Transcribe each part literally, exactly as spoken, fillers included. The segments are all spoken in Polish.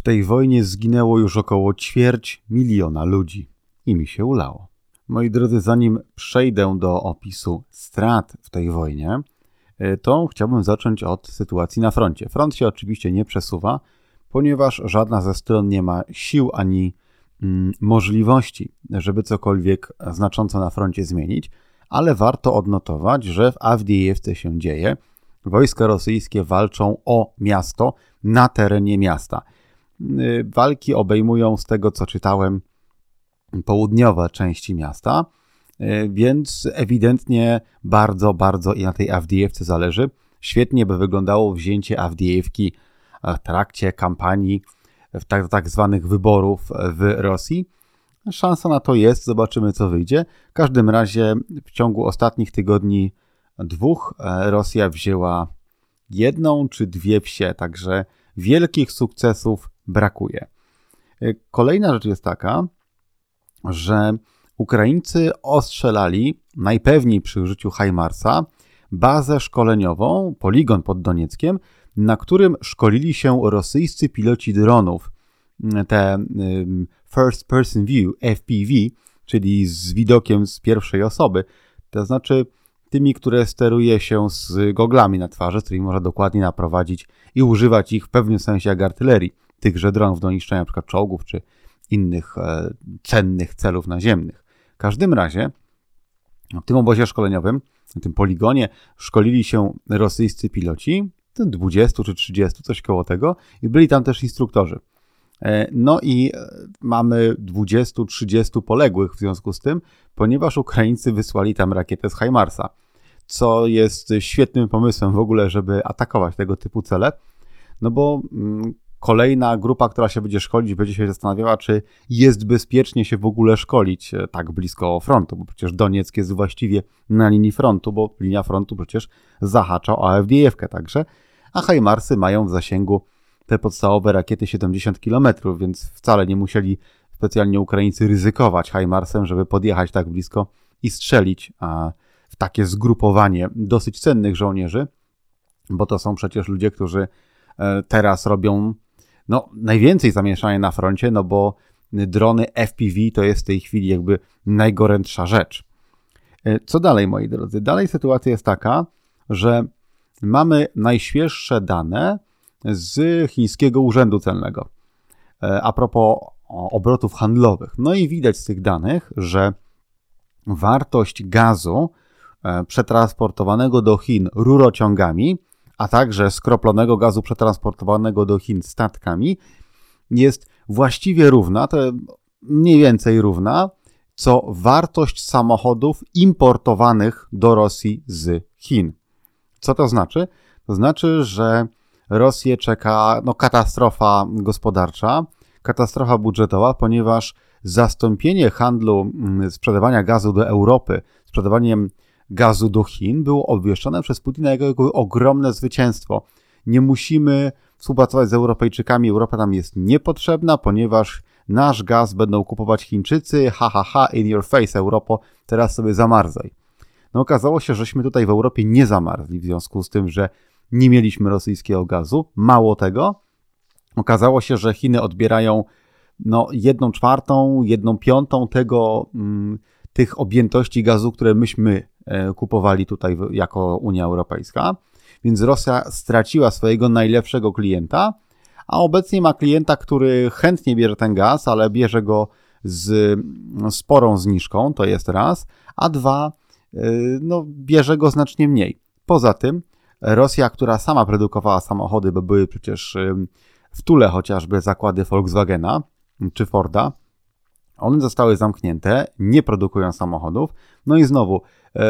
tej wojnie zginęło już około ćwierć miliona ludzi i mi się ulało. Moi drodzy, zanim przejdę do opisu strat w tej wojnie, to chciałbym zacząć od sytuacji na froncie. Front się oczywiście nie przesuwa, ponieważ żadna ze stron nie ma sił ani mm, możliwości, żeby cokolwiek znacząco na froncie zmienić, ale warto odnotować, że w Awdijewce się dzieje. Wojska rosyjskie walczą o miasto na terenie miasta. Walki obejmują, z tego co czytałem, południowe części miasta, więc ewidentnie bardzo, bardzo i na tej Awdijewce zależy. Świetnie by wyglądało wzięcie Awdijewki w trakcie kampanii, w tak, tak zwanych wyborów w Rosji. Szansa na to jest, zobaczymy co wyjdzie. W każdym razie w ciągu ostatnich tygodni dwóch Rosja wzięła jedną czy dwie wsie, także wielkich sukcesów brakuje. Kolejna rzecz jest taka, że Ukraińcy ostrzelali, najpewniej przy użyciu HIMARSa, bazę szkoleniową, poligon pod Donieckiem, na którym szkolili się rosyjscy piloci dronów. Te First Person View, F P V, czyli z widokiem z pierwszej osoby, to znaczy tymi, które steruje się z goglami na twarzy, z którymi można dokładnie naprowadzić i używać ich w pewnym sensie jak artylerii, tychże dronów do niszczenia np. czołgów czy innych e, cennych celów naziemnych. W każdym razie w tym obozie szkoleniowym, na tym poligonie szkolili się rosyjscy piloci, dwudziestu czy trzydziestu, coś koło tego, i byli tam też instruktorzy. E, no i mamy dwudziestu trzydziestu poległych w związku z tym, ponieważ Ukraińcy wysłali tam rakietę z HIMARSa, co jest świetnym pomysłem w ogóle, żeby atakować tego typu cele, no bo mm, kolejna grupa, która się będzie szkolić, będzie się zastanawiała, czy jest bezpiecznie się w ogóle szkolić tak blisko frontu, bo przecież Donieck jest właściwie na linii frontu, bo linia frontu przecież zahacza o Awdijewkę także, a HIMARSy mają w zasięgu te podstawowe rakiety siedemdziesiąt kilometrów, więc wcale nie musieli specjalnie Ukraińcy ryzykować HIMARSem, żeby podjechać tak blisko i strzelić a, w takie zgrupowanie dosyć cennych żołnierzy, bo to są przecież ludzie, którzy e, teraz robią no, najwięcej zamieszania na froncie, no bo drony F P V to jest w tej chwili jakby najgorętsza rzecz. E, co dalej, moi drodzy? Dalej sytuacja jest taka, że mamy najświeższe dane z chińskiego urzędu celnego e, a propos obrotów handlowych. No i widać z tych danych, że wartość gazu przetransportowanego do Chin rurociągami, a także skroplonego gazu przetransportowanego do Chin statkami jest właściwie równa, to mniej więcej równa, co wartość samochodów importowanych do Rosji z Chin. Co to znaczy? To znaczy, że Rosję czeka no, katastrofa gospodarcza, katastrofa budżetowa, ponieważ zastąpienie handlu, sprzedawania gazu do Europy, sprzedawaniem gazu do Chin było obwieszczone przez Putina jako, jako ogromne zwycięstwo. Nie musimy współpracować z Europejczykami, Europa nam jest niepotrzebna, ponieważ nasz gaz będą kupować Chińczycy, ha ha ha, in your face Europo, teraz sobie zamarzaj. No okazało się, żeśmy tutaj w Europie nie zamarzli w związku z tym, że nie mieliśmy rosyjskiego gazu. Mało tego, okazało się, że Chiny odbierają no, jedną czwartą, jedną piątą tego, mm, tych objętości gazu, które myśmy e, kupowali tutaj w, jako Unia Europejska. Więc Rosja straciła swojego najlepszego klienta, a obecnie ma klienta, który chętnie bierze ten gaz, ale bierze go z sporą zniżką, to jest raz, a dwa, e, no, bierze go znacznie mniej. Poza tym Rosja, która sama produkowała samochody, bo były przecież w Tule chociażby zakłady Volkswagena czy Forda, one zostały zamknięte, nie produkują samochodów. No i znowu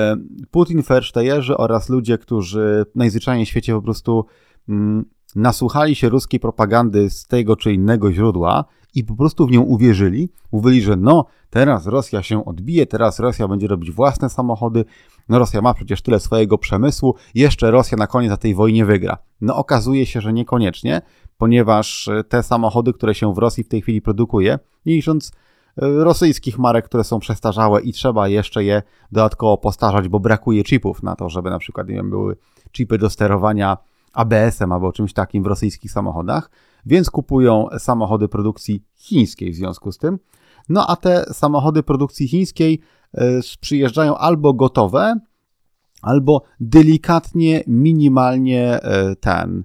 Putin, Verstejerzy oraz ludzie, którzy najzwyczajniej w świecie po prostu mm, nasłuchali się ruskiej propagandy z tego czy innego źródła i po prostu w nią uwierzyli. Mówili, że no, teraz Rosja się odbije, teraz Rosja będzie robić własne samochody, no Rosja ma przecież tyle swojego przemysłu, jeszcze Rosja na koniec na tej wojnie wygra. No okazuje się, że niekoniecznie, ponieważ te samochody, które się w Rosji w tej chwili produkuje, nie licząc rosyjskich marek, które są przestarzałe i trzeba jeszcze je dodatkowo postarzać, bo brakuje chipów na to, żeby na przykład nie wiem, były chipy do sterowania A B S-em albo czymś takim w rosyjskich samochodach, więc kupują samochody produkcji chińskiej w związku z tym. No a te samochody produkcji chińskiej przyjeżdżają albo gotowe, albo delikatnie, minimalnie ten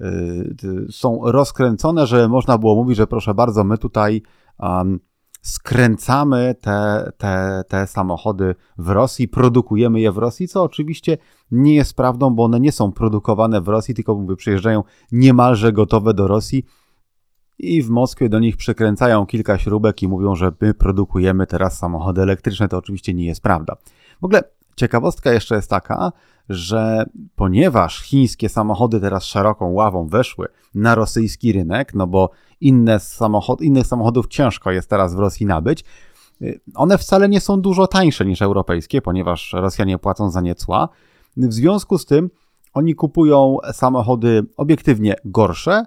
są rozkręcone, że można było mówić, że proszę bardzo, my tutaj um, skręcamy te, te, te samochody w Rosji, produkujemy je w Rosji, co oczywiście nie jest prawdą, bo one nie są produkowane w Rosji, tylko mówię, przyjeżdżają niemalże gotowe do Rosji i w Moskwie do nich przykręcają kilka śrubek i mówią, że my produkujemy teraz samochody elektryczne. To oczywiście nie jest prawda. W ogóle ciekawostka jeszcze jest taka, że ponieważ chińskie samochody teraz szeroką ławą weszły na rosyjski rynek, no bo inne samochody, innych samochodów ciężko jest teraz w Rosji nabyć, one wcale nie są dużo tańsze niż europejskie, ponieważ Rosjanie płacą za nie cła. W związku z tym oni kupują samochody obiektywnie gorsze,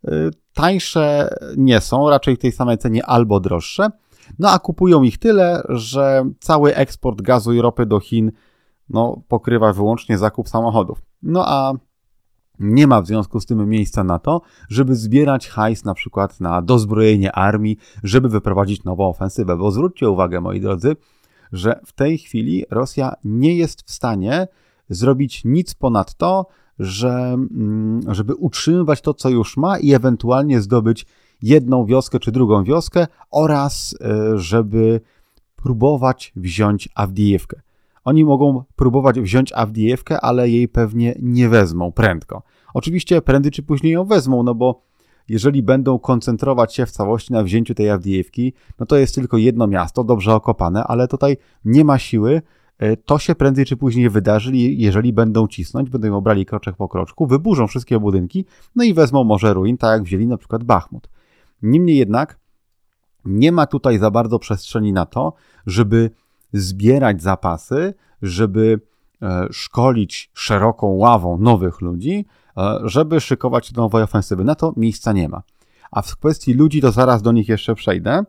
tańsze nie są, raczej w tej samej cenie albo droższe, no a kupują ich tyle, że cały eksport gazu i ropy do Chin no, pokrywa wyłącznie zakup samochodów. No a nie ma w związku z tym miejsca na to, żeby zbierać hajs na przykład na dozbrojenie armii, żeby wyprowadzić nową ofensywę. Bo zwróćcie uwagę, moi drodzy, że w tej chwili Rosja nie jest w stanie zrobić nic ponad to, że, żeby utrzymywać to, co już ma i ewentualnie zdobyć jedną wioskę czy drugą wioskę oraz żeby próbować wziąć Awdijewkę. Oni mogą próbować wziąć Awdijewkę, ale jej pewnie nie wezmą prędko. Oczywiście prędzej czy później ją wezmą, no bo jeżeli będą koncentrować się w całości na wzięciu tej Awdijewki, no to jest tylko jedno miasto, dobrze okopane, ale tutaj nie ma siły. To się prędzej czy później wydarzy, jeżeli będą cisnąć, będą ją brali kroczek po kroczku, wyburzą wszystkie budynki, no i wezmą Morze Ruin, tak jak wzięli na przykład Bachmut. Niemniej jednak nie ma tutaj za bardzo przestrzeni na to, żeby zbierać zapasy, żeby szkolić szeroką ławą nowych ludzi, żeby szykować nowe ofensywy. Na to miejsca nie ma. A w kwestii ludzi to zaraz do nich jeszcze przejdę,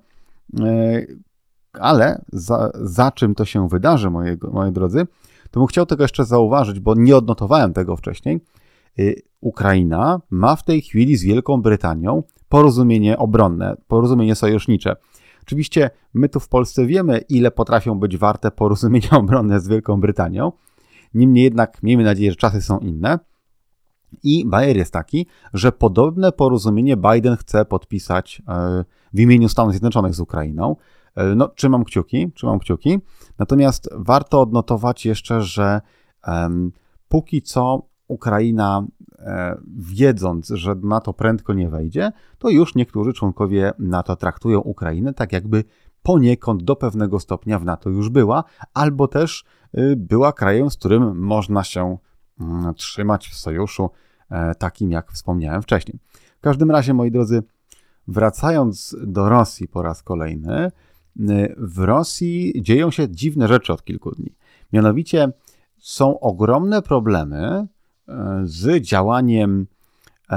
ale za, za czym to się wydarzy, moi, moi drodzy, to bym chciał tego jeszcze zauważyć, bo nie odnotowałem tego wcześniej. Ukraina ma w tej chwili z Wielką Brytanią porozumienie obronne, porozumienie sojusznicze. Oczywiście my tu w Polsce wiemy, ile potrafią być warte porozumienia obronne z Wielką Brytanią. Niemniej jednak miejmy nadzieję, że czasy są inne. I bajer jest taki, że podobne porozumienie Biden chce podpisać w imieniu Stanów Zjednoczonych z Ukrainą. No, trzymam kciuki, trzymam kciuki. Natomiast warto odnotować jeszcze, że um, póki co Ukraina, e, wiedząc, że NATO prędko nie wejdzie, to już niektórzy członkowie NATO traktują Ukrainę tak, jakby poniekąd do pewnego stopnia w NATO już była, albo też y, była krajem, z którym można się y, trzymać w sojuszu y, takim, jak wspomniałem wcześniej. W każdym razie, moi drodzy, wracając do Rosji po raz kolejny, y, w Rosji dzieją się dziwne rzeczy od kilku dni. Mianowicie są ogromne problemy y, z działaniem y,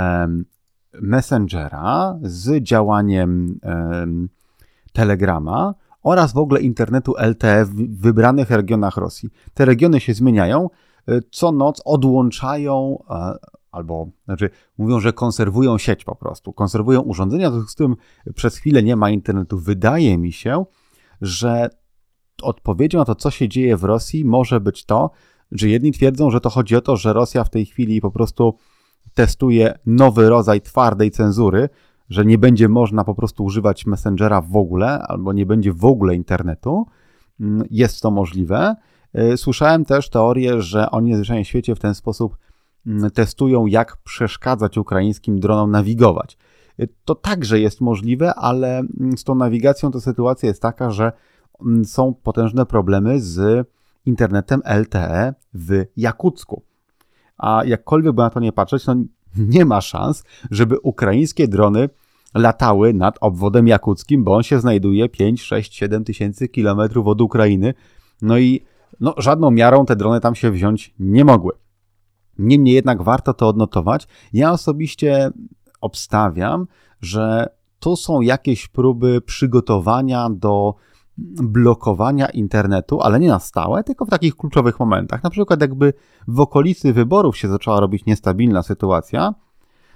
Messengera, z działaniem y, Telegrama oraz w ogóle internetu L T E w wybranych regionach Rosji. Te regiony się zmieniają, co noc odłączają, albo znaczy mówią, że konserwują sieć po prostu, konserwują urządzenia, z którym przez chwilę nie ma internetu. Wydaje mi się, że odpowiedzią na to, co się dzieje w Rosji, może być to, że jedni twierdzą, że to chodzi o to, że Rosja w tej chwili po prostu testuje nowy rodzaj twardej cenzury, że nie będzie można po prostu używać Messengera w ogóle, albo nie będzie w ogóle internetu. Jest to możliwe. Słyszałem też teorię, że oni zwyczajnie w świecie w ten sposób testują, jak przeszkadzać ukraińskim dronom nawigować. To także jest możliwe, ale z tą nawigacją to sytuacja jest taka, że są potężne problemy z internetem L T E w Jakucku. A jakkolwiek by na to nie patrzeć, no nie ma szans, żeby ukraińskie drony latały nad obwodem jakuckim, bo on się znajduje pięć, sześć, siedem tysięcy kilometrów od Ukrainy. No i no, żadną miarą te drony tam się wziąć nie mogły. Niemniej jednak warto to odnotować. Ja osobiście obstawiam, że tu są jakieś próby przygotowania do blokowania internetu, ale nie na stałe, tylko w takich kluczowych momentach. Na przykład jakby w okolicy wyborów się zaczęła robić niestabilna sytuacja,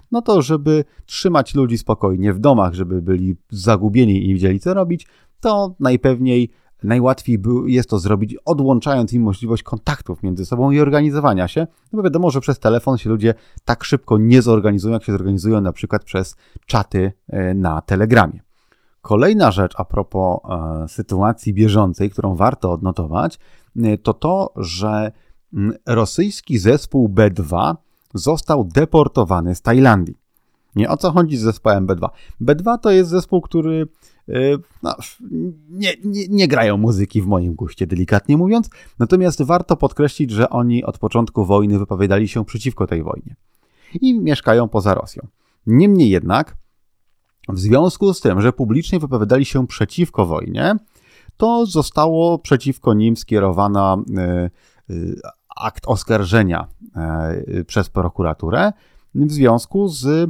no to żeby trzymać ludzi spokojnie w domach, żeby byli zagubieni i nie wiedzieli co robić, to najpewniej najłatwiej jest to zrobić, odłączając im możliwość kontaktów między sobą i organizowania się, no bo wiadomo, że przez telefon się ludzie tak szybko nie zorganizują, jak się zorganizują na przykład przez czaty na Telegramie. Kolejna rzecz a propos e, sytuacji bieżącej, którą warto odnotować, to to, że rosyjski zespół B dwa został deportowany z Tajlandii. Nie, o co chodzi z zespołem B dwa? B dwa to jest zespół, który yy, no, nie, nie, nie grają muzyki w moim guście, delikatnie mówiąc, natomiast warto podkreślić, że oni od początku wojny wypowiadali się przeciwko tej wojnie i mieszkają poza Rosją. Niemniej jednak, w związku z tym, że publicznie wypowiadali się przeciwko wojnie, to zostało przeciwko nim skierowana yy, yy, akt oskarżenia yy, przez prokuraturę w związku z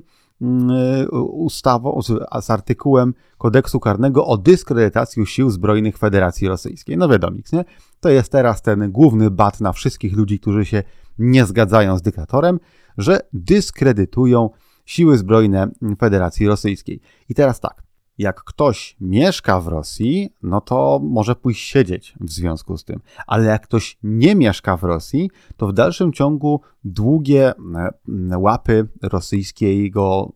ustawą, z artykułem kodeksu karnego o dyskredytacji sił zbrojnych Federacji Rosyjskiej. No wiadomo, nie? To jest teraz ten główny bat na wszystkich ludzi, którzy się nie zgadzają z dyktatorem, że dyskredytują siły zbrojne Federacji Rosyjskiej. I teraz tak, jak ktoś mieszka w Rosji, no to może pójść siedzieć w związku z tym. Ale jak ktoś nie mieszka w Rosji, to w dalszym ciągu długie łapy rosyjskiego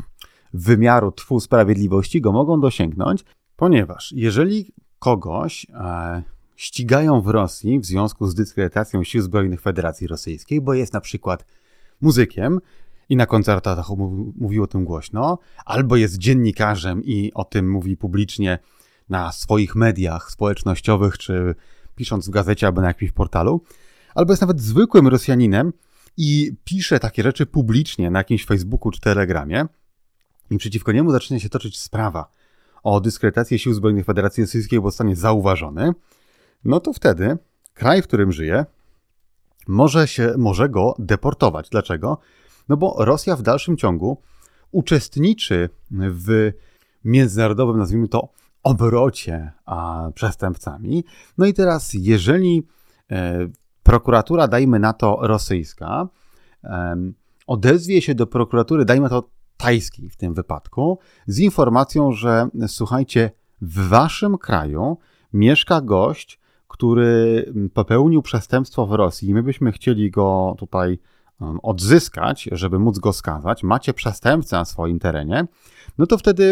wymiaru twu sprawiedliwości go mogą dosięgnąć, ponieważ jeżeli kogoś e, ścigają w Rosji w związku z dyskredytacją sił zbrojnych Federacji Rosyjskiej, bo jest na przykład muzykiem, i na koncertach mówił o tym głośno, albo jest dziennikarzem i o tym mówi publicznie na swoich mediach społecznościowych, czy pisząc w gazecie albo na jakimś portalu, albo jest nawet zwykłym Rosjaninem i pisze takie rzeczy publicznie na jakimś Facebooku czy Telegramie i przeciwko niemu zaczyna się toczyć sprawa o dyskredytację sił zbrojnych Federacji Rosyjskiej, bo zostanie zauważony, no to wtedy kraj, w którym żyje, może, się, może go deportować. Dlaczego? No bo Rosja w dalszym ciągu uczestniczy w międzynarodowym, nazwijmy to, obrocie a, przestępcami. No i teraz, jeżeli e, prokuratura, dajmy na to rosyjska, e, odezwie się do prokuratury, dajmy na to tajskiej w tym wypadku, z informacją, że słuchajcie, w waszym kraju mieszka gość, który popełnił przestępstwo w Rosji i my byśmy chcieli go tutaj odzyskać, żeby móc go skazać, macie przestępcę na swoim terenie, no to wtedy,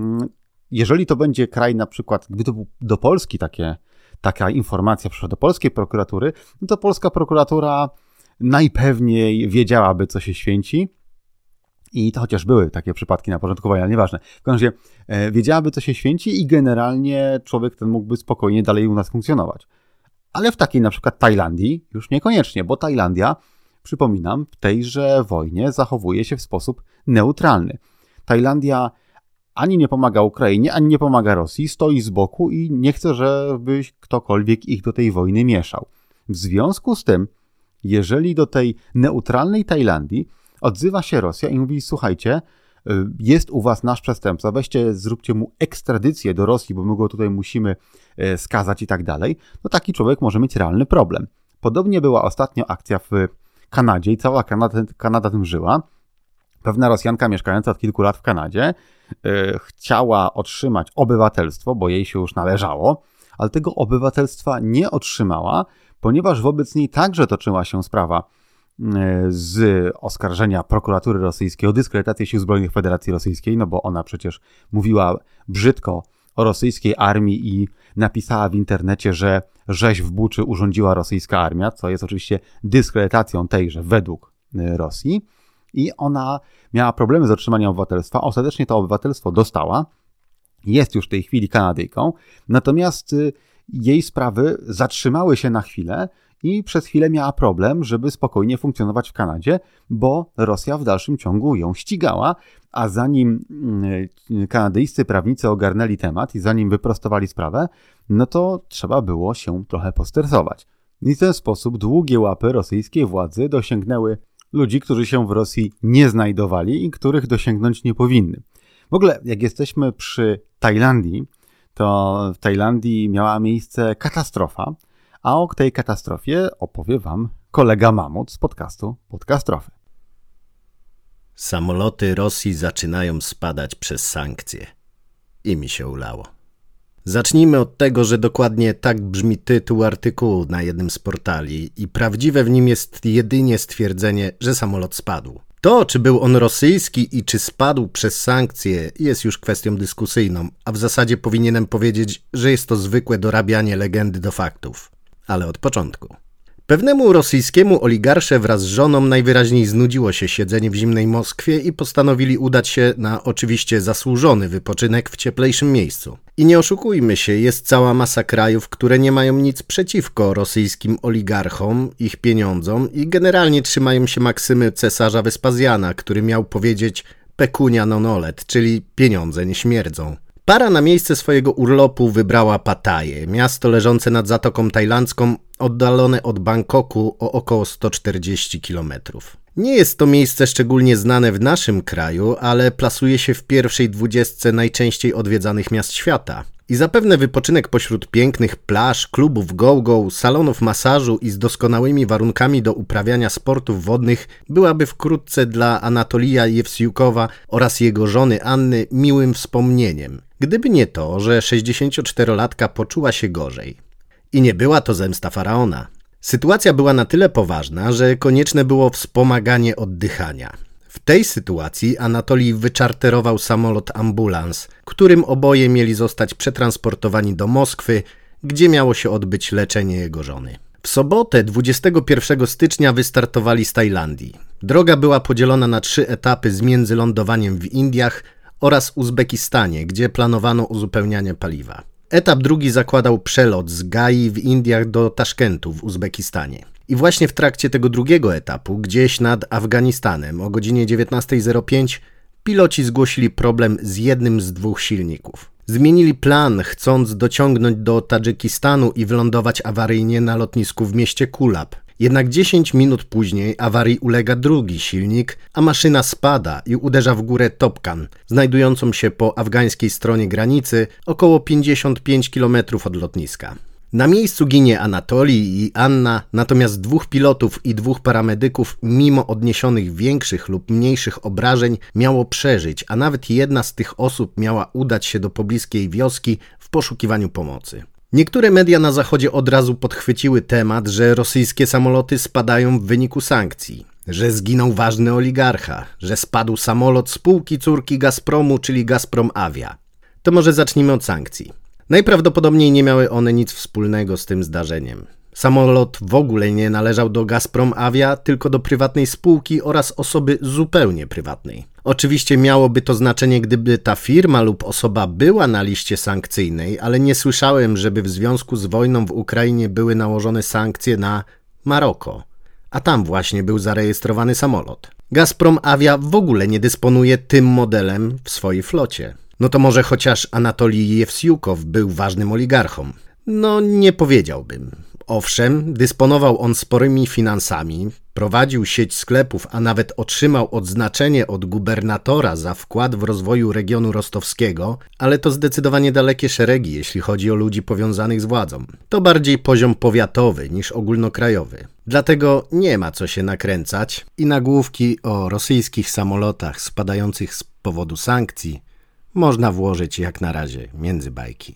jeżeli to będzie kraj na przykład, gdyby to był do Polski takie, taka informacja przyszła do polskiej prokuratury, no to polska prokuratura najpewniej wiedziałaby, co się święci i to chociaż były takie przypadki na początku wojny, ale nieważne. W każdym razie e, wiedziałaby, co się święci i generalnie człowiek ten mógłby spokojnie dalej u nas funkcjonować. Ale w takiej na przykład Tajlandii już niekoniecznie, bo Tajlandia, przypominam, w tejże wojnie zachowuje się w sposób neutralny. Tajlandia ani nie pomaga Ukrainie, ani nie pomaga Rosji, stoi z boku i nie chce, żeby ktokolwiek ich do tej wojny mieszał. W związku z tym, jeżeli do tej neutralnej Tajlandii odzywa się Rosja i mówi, słuchajcie, jest u was nasz przestępca, weźcie, zróbcie mu ekstradycję do Rosji, bo my go tutaj musimy skazać i tak dalej, to taki człowiek może mieć realny problem. Podobnie była ostatnio akcja w Kanadzie i cała Kanada, Kanada tym żyła. Pewna Rosjanka mieszkająca od kilku lat w Kanadzie yy, chciała otrzymać obywatelstwo, bo jej się już należało, ale tego obywatelstwa nie otrzymała, ponieważ wobec niej także toczyła się sprawa yy, z oskarżenia prokuratury rosyjskiej o dyskredytację sił zbrojnych Federacji Rosyjskiej, no bo ona przecież mówiła brzydko o rosyjskiej armii i napisała w internecie, że rzeź w Buczy urządziła rosyjska armia, co jest oczywiście dyskredytacją tejże według Rosji. I ona miała problemy z otrzymaniem obywatelstwa. Ostatecznie to obywatelstwo dostała. Jest już w tej chwili Kanadyjką. Natomiast jej sprawy zatrzymały się na chwilę i przez chwilę miała problem, żeby spokojnie funkcjonować w Kanadzie, bo Rosja w dalszym ciągu ją ścigała, a zanim kanadyjscy prawnicy ogarnęli temat i zanim wyprostowali sprawę, no to trzeba było się trochę postresować. I w ten sposób długie łapy rosyjskiej władzy dosięgnęły ludzi, którzy się w Rosji nie znajdowali i których dosięgnąć nie powinny. W ogóle, jak jesteśmy przy Tajlandii, to w Tajlandii miała miejsce katastrofa, a o tej katastrofie opowie wam kolega Mamut z podcastu Podcastrofy. Samoloty Rosji zaczynają spadać przez sankcje. I mi się ulało. Zacznijmy od tego, że dokładnie tak brzmi tytuł artykułu na jednym z portali i prawdziwe w nim jest jedynie stwierdzenie, że samolot spadł. To, czy był on rosyjski i czy spadł przez sankcje, jest już kwestią dyskusyjną, a w zasadzie powinienem powiedzieć, że jest to zwykłe dorabianie legendy do faktów. Ale od początku. Pewnemu rosyjskiemu oligarsze wraz z żoną najwyraźniej znudziło się siedzenie w zimnej Moskwie i postanowili udać się na oczywiście zasłużony wypoczynek w cieplejszym miejscu. I nie oszukujmy się, jest cała masa krajów, które nie mają nic przeciwko rosyjskim oligarchom, ich pieniądzom i generalnie trzymają się maksymy cesarza Wespazjana, który miał powiedzieć pecunia non olet, czyli pieniądze nie śmierdzą. Para na miejsce swojego urlopu wybrała Pattaję, miasto leżące nad Zatoką Tajlandzką, oddalone od Bangkoku o około sto czterdzieści kilometrów. Nie jest to miejsce szczególnie znane w naszym kraju, ale plasuje się w pierwszej dwudziestce najczęściej odwiedzanych miast świata. I zapewne wypoczynek pośród pięknych plaż, klubów go-go, salonów masażu i z doskonałymi warunkami do uprawiania sportów wodnych byłaby wkrótce dla Anatolija Jewsiukowa oraz jego żony Anny miłym wspomnieniem. Gdyby nie to, że sześćdziesięcioczterolatka poczuła się gorzej. I nie była to zemsta faraona. Sytuacja była na tyle poważna, że konieczne było wspomaganie oddychania. W tej sytuacji Anatolij wyczarterował samolot ambulans, którym oboje mieli zostać przetransportowani do Moskwy, gdzie miało się odbyć leczenie jego żony. W sobotę dwudziestego pierwszego stycznia wystartowali z Tajlandii. Droga była podzielona na trzy etapy z międzylądowaniem w Indiach oraz Uzbekistanie, gdzie planowano uzupełnianie paliwa. Etap drugi zakładał przelot z Gai w Indiach do Taszkentu w Uzbekistanie. I właśnie w trakcie tego drugiego etapu, gdzieś nad Afganistanem o godzinie dziewiętnasta zero pięć, piloci zgłosili problem z jednym z dwóch silników. Zmienili plan, chcąc dociągnąć do Tadżykistanu i wylądować awaryjnie na lotnisku w mieście Kulab. Jednak dziesięć minut później awarii ulega drugi silnik, a maszyna spada i uderza w górę Topkan, znajdującą się po afgańskiej stronie granicy około pięćdziesiąt pięć kilometrów od lotniska. Na miejscu ginie Anatolij i Anna, natomiast dwóch pilotów i dwóch paramedyków, mimo odniesionych większych lub mniejszych obrażeń, miało przeżyć, a nawet jedna z tych osób miała udać się do pobliskiej wioski w poszukiwaniu pomocy. Niektóre media na zachodzie od razu podchwyciły temat, że rosyjskie samoloty spadają w wyniku sankcji, że zginął ważny oligarcha, że spadł samolot spółki córki Gazpromu, czyli Gazprom Avia. To może zacznijmy od sankcji. Najprawdopodobniej nie miały one nic wspólnego z tym zdarzeniem. Samolot w ogóle nie należał do Gazprom Avia, tylko do prywatnej spółki oraz osoby zupełnie prywatnej. Oczywiście miałoby to znaczenie, gdyby ta firma lub osoba była na liście sankcyjnej, ale nie słyszałem, żeby w związku z wojną w Ukrainie były nałożone sankcje na Maroko, a tam właśnie był zarejestrowany samolot. Gazprom Avia w ogóle nie dysponuje tym modelem w swojej flocie. No to może chociaż Anatolij Jewsiukow był ważnym oligarchą? No nie powiedziałbym. Owszem, dysponował on sporymi finansami, prowadził sieć sklepów, a nawet otrzymał odznaczenie od gubernatora za wkład w rozwoju regionu rostowskiego, ale to zdecydowanie dalekie szeregi, jeśli chodzi o ludzi powiązanych z władzą. To bardziej poziom powiatowy niż ogólnokrajowy. Dlatego nie ma co się nakręcać i nagłówki o rosyjskich samolotach spadających z powodu sankcji można włożyć jak na razie między bajki.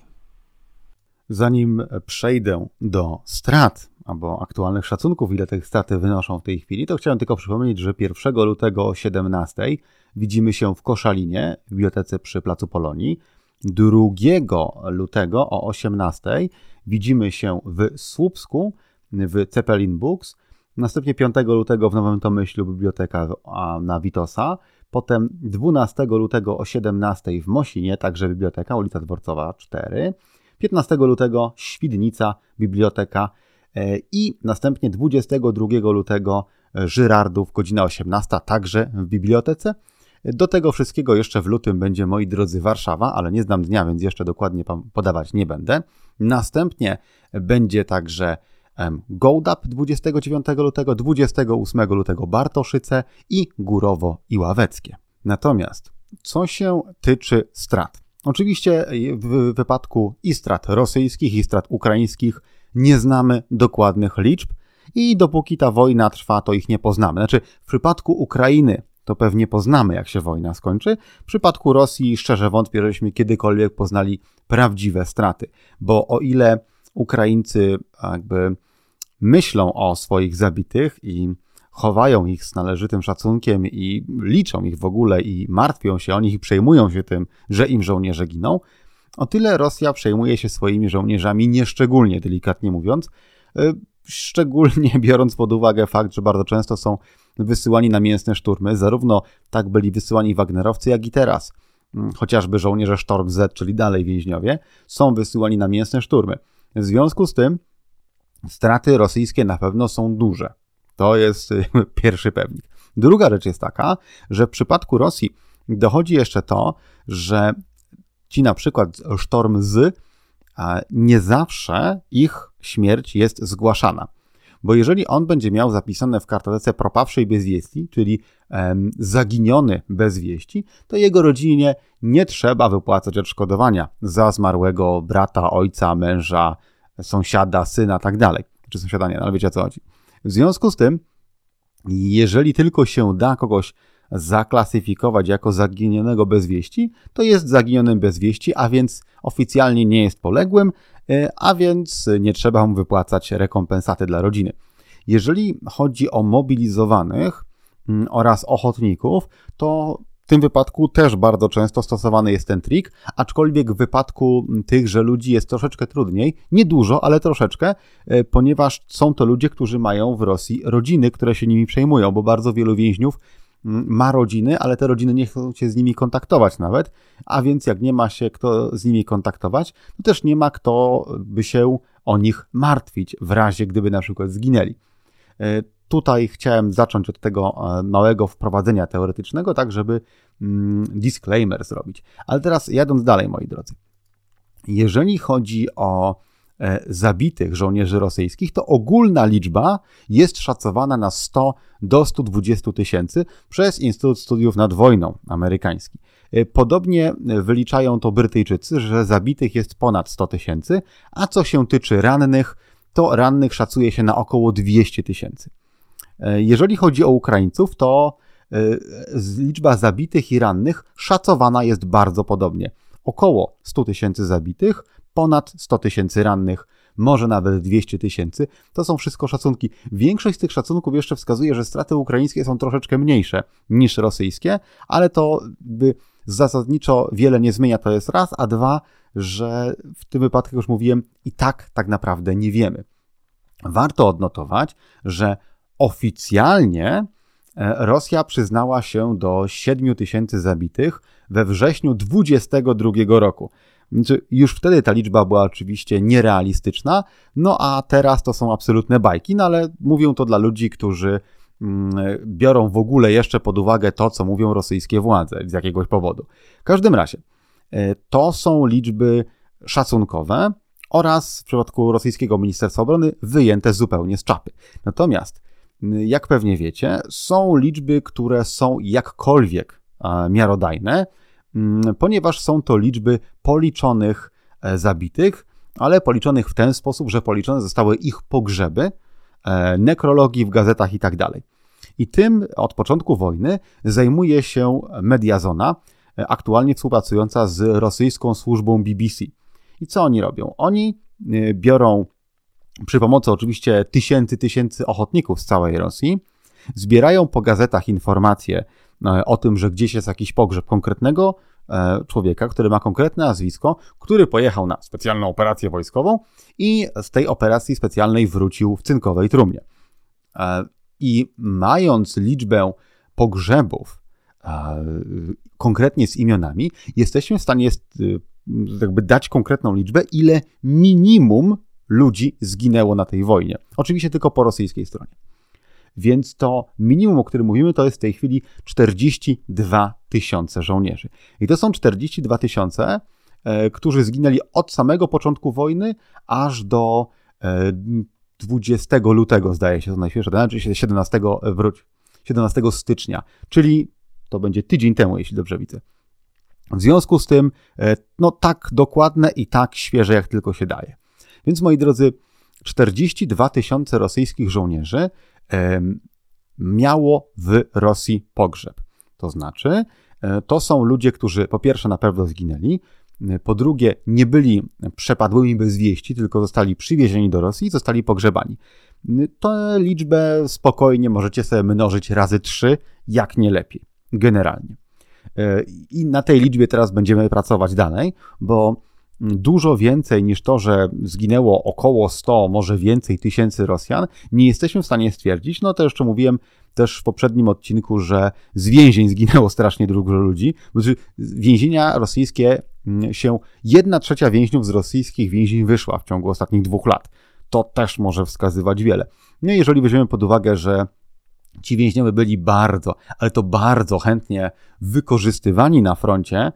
Zanim przejdę do strat, albo aktualnych szacunków, ile te straty wynoszą w tej chwili, to chciałem tylko przypomnieć, że pierwszego lutego o siedemnastej widzimy się w Koszalinie, w bibliotece przy Placu Polonii. drugiego lutego o osiemnastej widzimy się w Słupsku, w Cepelin Books. Następnie piątego lutego w Nowym Tomyślu biblioteka na Witosa. Potem dwunastego lutego o siedemnastej w Mosinie, także biblioteka, ulica Dworcowa cztery. piętnastego lutego Świdnica, biblioteka i następnie dwudziestego drugiego lutego Żyrardów, godzina osiemnasta, także w bibliotece. Do tego wszystkiego jeszcze w lutym będzie, moi drodzy, Warszawa, ale nie znam dnia, więc jeszcze dokładnie podawać nie będę. Następnie będzie także Gołdap dwudziestego dziewiątego lutego, dwudziestego ósmego lutego Bartoszyce i Górowo i Ławeckie. Natomiast co się tyczy strat. Oczywiście w wypadku i strat rosyjskich, i strat ukraińskich nie znamy dokładnych liczb i dopóki ta wojna trwa, to ich nie poznamy. Znaczy, w przypadku Ukrainy to pewnie poznamy, jak się wojna skończy. W przypadku Rosji szczerze wątpię, żeśmy kiedykolwiek poznali prawdziwe straty, bo o ile Ukraińcy jakby myślą o swoich zabitych i chowają ich z należytym szacunkiem i liczą ich w ogóle i martwią się o nich i przejmują się tym, że im żołnierze giną, o tyle Rosja przejmuje się swoimi żołnierzami nieszczególnie, delikatnie mówiąc, szczególnie biorąc pod uwagę fakt, że bardzo często są wysyłani na mięsne szturmy, zarówno tak byli wysyłani wagnerowcy, jak i teraz. Chociażby żołnierze Sztorm Z, czyli dalej więźniowie, są wysyłani na mięsne szturmy. W związku z tym straty rosyjskie na pewno są duże. To jest pierwszy pewnik. Druga rzecz jest taka, że w przypadku Rosji dochodzi jeszcze to, że ci na przykład Sztorm Z, nie zawsze ich śmierć jest zgłaszana. Bo jeżeli on będzie miał zapisane w kartotece propawszej bez wieści, czyli em, zaginiony bez wieści, to jego rodzinie nie trzeba wypłacać odszkodowania za zmarłego brata, ojca, męża, sąsiada, syna, tak dalej. Czy sąsiada nie, ale wiecie o co chodzi. W związku z tym, jeżeli tylko się da kogoś zaklasyfikować jako zaginionego bez wieści, to jest zaginionym bez wieści, a więc oficjalnie nie jest poległym, a więc nie trzeba mu wypłacać rekompensaty dla rodziny. Jeżeli chodzi o mobilizowanych oraz ochotników, to w tym wypadku też bardzo często stosowany jest ten trik, aczkolwiek w wypadku tychże ludzi jest troszeczkę trudniej, nie dużo, ale troszeczkę, ponieważ są to ludzie, którzy mają w Rosji rodziny, które się nimi przejmują, bo bardzo wielu więźniów ma rodziny, ale te rodziny nie chcą się z nimi kontaktować nawet, a więc jak nie ma się kto z nimi kontaktować, to też nie ma kto by się o nich martwić w razie, gdyby na przykład zginęli. Tutaj chciałem zacząć od tego małego wprowadzenia teoretycznego, tak żeby disclaimer zrobić. Ale teraz jadąc dalej, moi drodzy. Jeżeli chodzi o zabitych żołnierzy rosyjskich, to ogólna liczba jest szacowana na sto do stu dwudziestu tysięcy przez Instytut Studiów nad Wojną amerykański. Podobnie wyliczają to Brytyjczycy, że zabitych jest ponad sto tysięcy, a co się tyczy rannych, to rannych szacuje się na około dwieście tysięcy. Jeżeli chodzi o Ukraińców, to liczba zabitych i rannych szacowana jest bardzo podobnie. Około stu tysięcy zabitych, ponad sto tysięcy rannych, może nawet dwieście tysięcy. To są wszystko szacunki. Większość z tych szacunków jeszcze wskazuje, że straty ukraińskie są troszeczkę mniejsze niż rosyjskie, ale to by zasadniczo wiele nie zmienia, to jest raz, a dwa, że w tym wypadku, już mówiłem, i tak tak naprawdę nie wiemy. Warto odnotować, że oficjalnie Rosja przyznała się do siedmiu tysięcy zabitych we wrześniu dwudziestego drugiego roku. Już wtedy ta liczba była oczywiście nierealistyczna, no a teraz to są absolutne bajki, no ale mówią to dla ludzi, którzy biorą w ogóle jeszcze pod uwagę to, co mówią rosyjskie władze z jakiegoś powodu. W każdym razie, to są liczby szacunkowe oraz w przypadku rosyjskiego Ministerstwa Obrony wyjęte zupełnie z czapy. Natomiast, jak pewnie wiecie, są liczby, które są jakkolwiek miarodajne, ponieważ są to liczby policzonych zabitych, ale policzonych w ten sposób, że policzone zostały ich pogrzeby, nekrologii w gazetach i tak dalej. I tym od początku wojny zajmuje się Mediazona, aktualnie współpracująca z rosyjską służbą B B C. I co oni robią? Oni biorą przy pomocy oczywiście tysięcy, tysięcy ochotników z całej Rosji, zbierają po gazetach informacje o tym, że gdzieś jest jakiś pogrzeb konkretnego człowieka, który ma konkretne nazwisko, który pojechał na specjalną operację wojskową i z tej operacji specjalnej wrócił w cynkowej trumnie. I mając liczbę pogrzebów konkretnie z imionami, jesteśmy w stanie jakby dać konkretną liczbę, ile minimum ludzi zginęło na tej wojnie. Oczywiście tylko po rosyjskiej stronie. Więc to minimum, o którym mówimy, to jest w tej chwili czterdzieści dwa tysiące żołnierzy. I to są czterdzieści dwa tysiące, e, którzy zginęli od samego początku wojny aż do e, dwudziestego lutego, zdaje się, to najświeższe dane, czyli siedemnastego, wróć, siedemnastego stycznia, czyli to będzie tydzień temu, jeśli dobrze widzę. W związku z tym, e, no tak dokładne i tak świeże, jak tylko się daje. Więc moi drodzy, czterdzieści dwa tysiące rosyjskich żołnierzy miało w Rosji pogrzeb. To znaczy, to są ludzie, którzy po pierwsze na pewno zginęli, po drugie nie byli przepadłymi bez wieści, tylko zostali przywiezieni do Rosji i zostali pogrzebani. Tę liczbę spokojnie możecie sobie mnożyć razy trzy, jak nie lepiej, generalnie. I na tej liczbie teraz będziemy pracować dalej, bo dużo więcej niż to, że zginęło około sto, może więcej tysięcy Rosjan, nie jesteśmy w stanie stwierdzić. No to jeszcze mówiłem też w poprzednim odcinku, że z więzień zginęło strasznie dużo ludzi. Więzienia rosyjskie się, jedna trzecia więźniów z rosyjskich więzień wyszła w ciągu ostatnich dwóch lat. To też może wskazywać wiele. No i jeżeli weźmiemy pod uwagę, że ci więźniowie byli bardzo, ale to bardzo chętnie wykorzystywani na froncie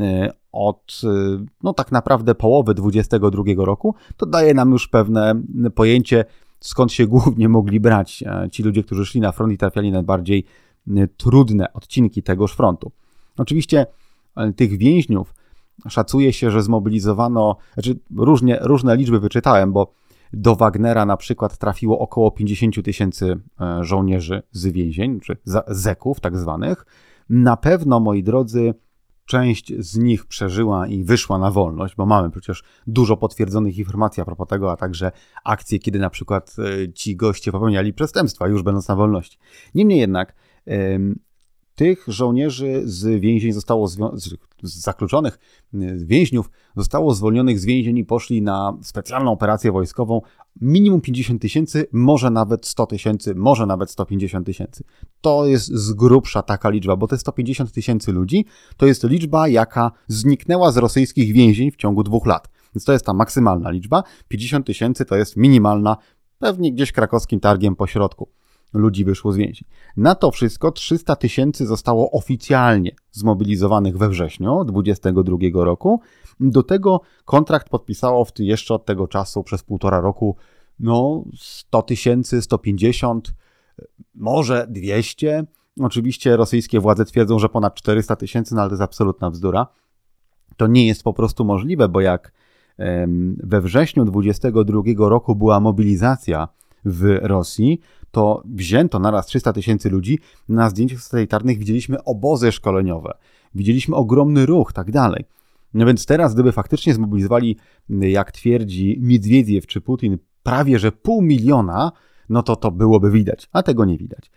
od no tak naprawdę połowy dwudziestego drugiego roku, to daje nam już pewne pojęcie, skąd się głównie mogli brać ci ludzie, którzy szli na front i trafiali na najbardziej trudne odcinki tegoż frontu. Oczywiście tych więźniów szacuje się, że zmobilizowano, znaczy różnie, różne liczby wyczytałem, bo do Wagnera na przykład trafiło około pięćdziesiąt tysięcy żołnierzy z więzień, czy zeków tak zwanych. Na pewno, moi drodzy, część z nich przeżyła i wyszła na wolność, bo mamy przecież dużo potwierdzonych informacji a propos tego, a także akcje, kiedy na przykład ci goście popełniali przestępstwa, już będąc na wolności. Niemniej jednak tych żołnierzy z więzień zostało, zwią- z zakluczonych więźniów zostało zwolnionych z więzień i poszli na specjalną operację wojskową. Minimum pięćdziesiąt tysięcy, może nawet sto tysięcy, może nawet sto pięćdziesiąt tysięcy. To jest z grubsza taka liczba, bo te sto pięćdziesiąt tysięcy ludzi to jest liczba, jaka zniknęła z rosyjskich więzień w ciągu dwóch lat. Więc to jest ta maksymalna liczba. pięćdziesiąt tysięcy to jest minimalna, pewnie gdzieś krakowskim targiem po środku ludzi wyszło z więzień. Na to wszystko trzysta tysięcy zostało oficjalnie zmobilizowanych we wrześniu dwudziestego drugiego roku. Do tego kontrakt podpisało w jeszcze od tego czasu przez półtora roku no sto tysięcy, sto pięćdziesiąt, może dwieście. Oczywiście rosyjskie władze twierdzą, że ponad czterysta tysięcy, no ale to jest absolutna bzdura. To nie jest po prostu możliwe, bo jak we wrześniu dwudziestego drugiego roku była mobilizacja w Rosji, to wzięto naraz trzysta tysięcy ludzi. Na zdjęciach satelitarnych widzieliśmy obozy szkoleniowe, widzieliśmy ogromny ruch, tak dalej. No więc teraz, gdyby faktycznie zmobilizowali, jak twierdzi Miedwiediew czy Putin, prawie że pół miliona, no to to byłoby widać, a tego nie widać.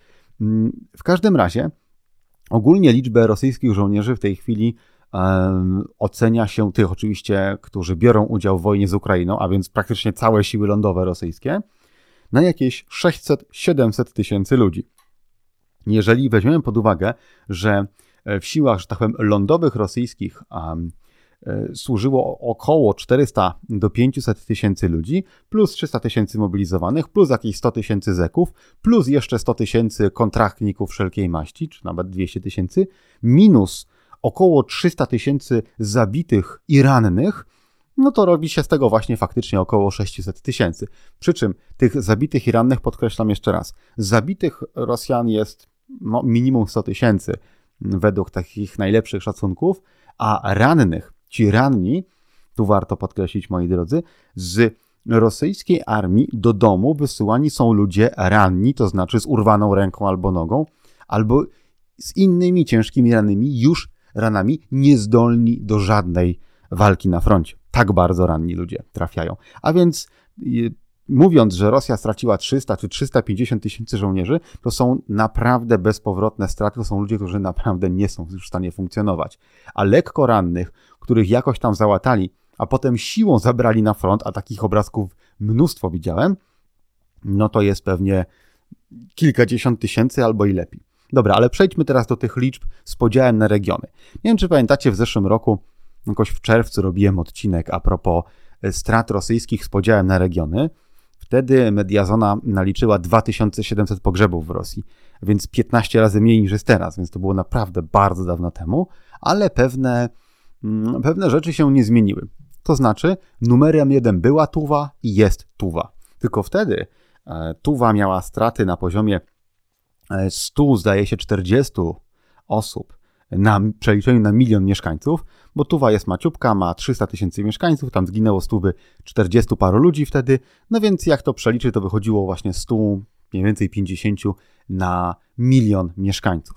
W każdym razie ogólnie liczbę rosyjskich żołnierzy w tej chwili um, ocenia się tych oczywiście, którzy biorą udział w wojnie z Ukrainą, a więc praktycznie całe siły lądowe rosyjskie, na jakieś sześćset siedemset tysięcy ludzi. Jeżeli weźmiemy pod uwagę, że w siłach, że tak powiem, lądowych rosyjskich um, służyło około czterysta do pięciuset tysięcy ludzi, plus trzysta tysięcy mobilizowanych, plus jakieś sto tysięcy zeków, plus jeszcze sto tysięcy kontraktników wszelkiej maści, czy nawet dwieście tysięcy, minus około trzysta tysięcy zabitych i rannych, no to robi się z tego właśnie faktycznie około sześćset tysięcy. Przy czym tych zabitych i rannych, podkreślam jeszcze raz, zabitych Rosjan jest no, minimum sto tysięcy według takich najlepszych szacunków, a rannych, ci ranni, tu warto podkreślić, moi drodzy, z rosyjskiej armii do domu wysyłani są ludzie ranni, to znaczy z urwaną ręką albo nogą, albo z innymi ciężkimi ranami, już ranami niezdolni do żadnej walki na froncie. Tak bardzo ranni ludzie trafiają. A więc mówiąc, że Rosja straciła trzysta czy trzysta pięćdziesiąt tysięcy żołnierzy, to są naprawdę bezpowrotne straty, to są ludzie, którzy naprawdę nie są już w stanie funkcjonować. A lekko rannych, których jakoś tam załatali, a potem siłą zabrali na front, a takich obrazków mnóstwo widziałem, no to jest pewnie kilkadziesiąt tysięcy albo i lepiej. Dobra, ale przejdźmy teraz do tych liczb z podziałem na regiony. Nie wiem, czy pamiętacie, w zeszłym roku, jakoś w czerwcu robiłem odcinek a propos strat rosyjskich z podziałem na regiony. Wtedy Mediazona naliczyła dwa tysiące siedemset pogrzebów w Rosji, więc piętnaście razy mniej niż jest teraz, więc to było naprawdę bardzo dawno temu, ale pewne, pewne rzeczy się nie zmieniły. To znaczy numerem jeden była Tuwa i jest Tuwa. Tylko wtedy Tuwa miała straty na poziomie stu, zdaje się, czterdziestu osób na przeliczeniu na milion mieszkańców, bo Tuwa jest maciupka, ma trzysta tysięcy mieszkańców, tam zginęło z Tuwy czterdziestu paru ludzi wtedy, no więc jak to przeliczy, to wychodziło właśnie stu, mniej więcej pięćdziesięciu na milion mieszkańców.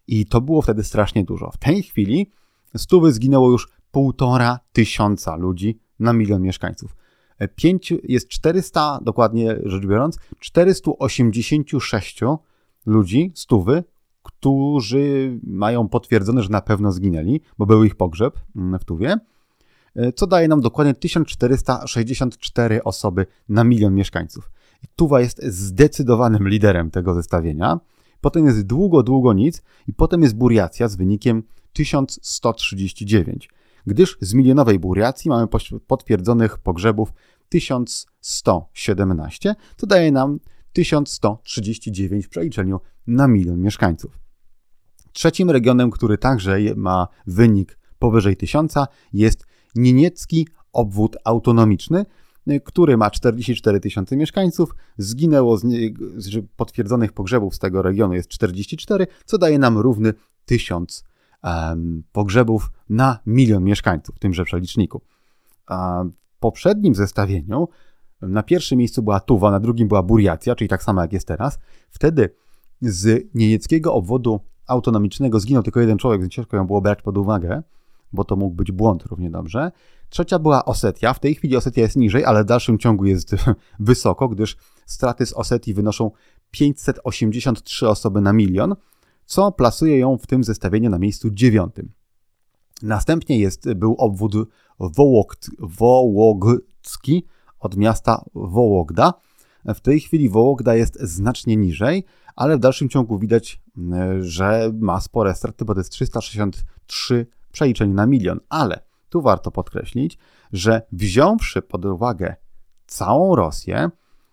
I to było wtedy strasznie dużo. W tej chwili z Tuwy zginęło już półtora tysiąca ludzi na milion mieszkańców. Pięć, jest czterysta, dokładnie rzecz biorąc, czterysta osiemdziesiąt sześć ludzi z Tuwy, którzy mają potwierdzone, że na pewno zginęli, bo był ich pogrzeb w Tuwie, co daje nam dokładnie tysiąc czterysta sześćdziesiąt cztery osoby na milion mieszkańców. Tuwa jest zdecydowanym liderem tego zestawienia. Potem jest długo, długo nic i potem jest Buriacja z wynikiem tysiąc sto trzydzieści dziewięć, gdyż z milionowej Buriacji mamy potwierdzonych pogrzebów tysiąc sto siedemnaście, co daje nam tysiąc sto trzydzieści dziewięć w przeliczeniu na milion mieszkańców. Trzecim regionem, który także ma wynik powyżej tysiąca, jest Nieniecki Obwód Autonomiczny, który ma czterdzieści cztery tysiące mieszkańców. Zginęło z, nie, z potwierdzonych pogrzebów z tego regionu jest czterdzieści cztery, co daje nam równy tysiąc um, pogrzebów na milion mieszkańców w tymże przeliczniku. A w poprzednim zestawieniu na pierwszym miejscu była Tuwa, na drugim była Buriacja, czyli tak samo jak jest teraz. Wtedy z Nienieckiego Obwodu Autonomicznego zginął tylko jeden człowiek, więc ciężko ją było brać pod uwagę, bo to mógł być błąd równie dobrze. Trzecia była Osetia. W tej chwili Osetia jest niżej, ale w dalszym ciągu jest wysoko, gdyż straty z Osetii wynoszą pięćset osiemdziesiąt trzy osoby na milion, co plasuje ją w tym zestawieniu na miejscu dziewiątym. Następnie jest, był obwód Wołogd, Wołogdzki od miasta Wołogda. W tej chwili Wołogda jest znacznie niżej, ale w dalszym ciągu widać, że ma spore straty, bo to jest trzysta sześćdziesiąt trzy przeliczeń na milion. Ale tu warto podkreślić, że wziąwszy pod uwagę całą Rosję,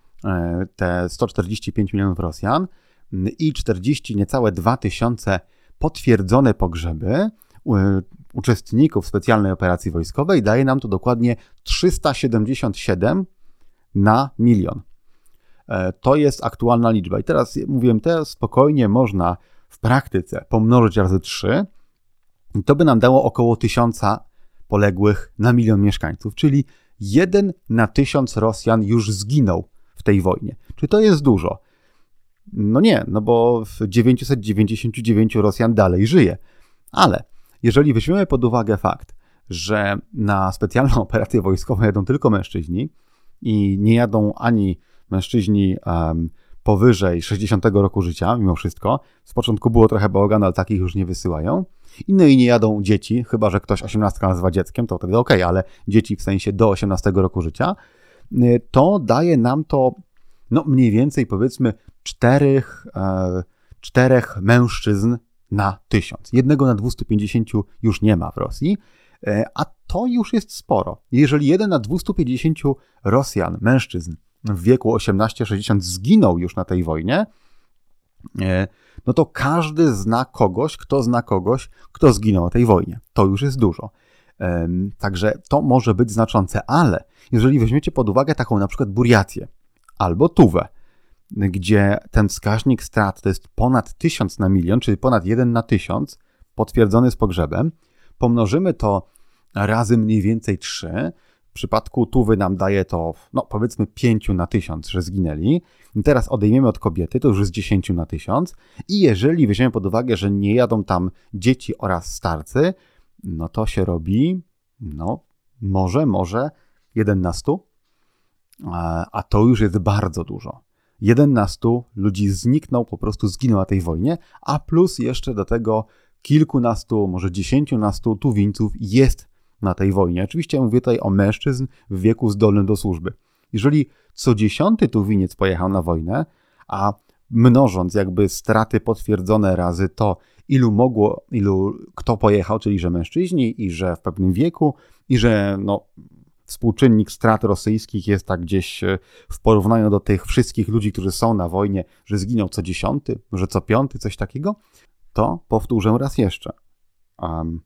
te sto czterdzieści pięć milionów Rosjan i czterdzieści, niecałe dwa tysiące potwierdzone pogrzeby uczestników specjalnej operacji wojskowej, daje nam to dokładnie trzysta siedemdziesiąt siedem na milion. To jest aktualna liczba. I teraz mówiłem, to spokojnie można w praktyce pomnożyć razy trzy. I to by nam dało około tysiąca poległych na milion mieszkańców, czyli jeden na tysiąc Rosjan już zginął w tej wojnie. Czy to jest dużo? No nie, no bo dziewięćset dziewięćdziesiąt dziewięć Rosjan dalej żyje. Ale jeżeli weźmiemy pod uwagę fakt, że na specjalną operację wojskową jadą tylko mężczyźni i nie jadą ani mężczyźni um, powyżej sześćdziesiątego roku życia, mimo wszystko. Z początku było trochę bałaganu, ale takich już nie wysyłają. No i nie jadą dzieci, chyba że ktoś osiemnastkę nazywa dzieckiem, to wtedy okej, okay, ale dzieci w sensie do osiemnastego roku życia, to daje nam to no mniej więcej powiedzmy czterech, e, czterech mężczyzn na tysiąc. Jednego na dwieście pięćdziesiąt już nie ma w Rosji, e, a to już jest sporo. Jeżeli jeden na dwieście pięćdziesiąt Rosjan, mężczyzn w wieku osiemnaście sześćdziesiąt zginął już na tej wojnie, e, no to każdy zna kogoś, kto zna kogoś, kto zginął na tej wojnie. To już jest dużo. E, także to może być znaczące, ale jeżeli weźmiecie pod uwagę taką na przykład Buriację albo Tuwę, gdzie ten wskaźnik strat to jest ponad tysiąc na milion, czyli ponad jeden na tysiąc, potwierdzony z pogrzebem, pomnożymy to razy mniej więcej trzy. W przypadku Tuwy nam daje to, no powiedzmy pięć na tysiąc, że zginęli. I teraz odejmiemy od kobiety, to już jest dziesięć na tysiąc. I jeżeli weźmiemy pod uwagę, że nie jadą tam dzieci oraz starcy, no to się robi, no może, może jeden na stu. A to już jest bardzo dużo. Jeden na stu ludzi zniknął, po prostu zginął na tej wojnie, a plus jeszcze do tego kilkunastu, może dziesięciu na stu Tuwińców jest na tej wojnie. Oczywiście mówię tutaj o mężczyzn w wieku zdolnym do służby. Jeżeli co dziesiąty Tuwiniec pojechał na wojnę, a mnożąc jakby straty potwierdzone razy to, ilu mogło, ilu kto pojechał, czyli że mężczyźni i że w pewnym wieku i że no współczynnik strat rosyjskich jest tak gdzieś w porównaniu do tych wszystkich ludzi, którzy są na wojnie, że zginął co dziesiąty, że co piąty, coś takiego, to powtórzę raz jeszcze. Um,